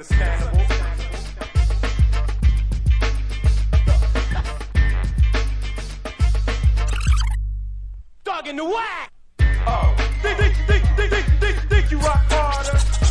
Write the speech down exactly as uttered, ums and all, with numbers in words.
understandable. Dog in the whack. Oh, think, think, think, think, think, think, think you rock harder.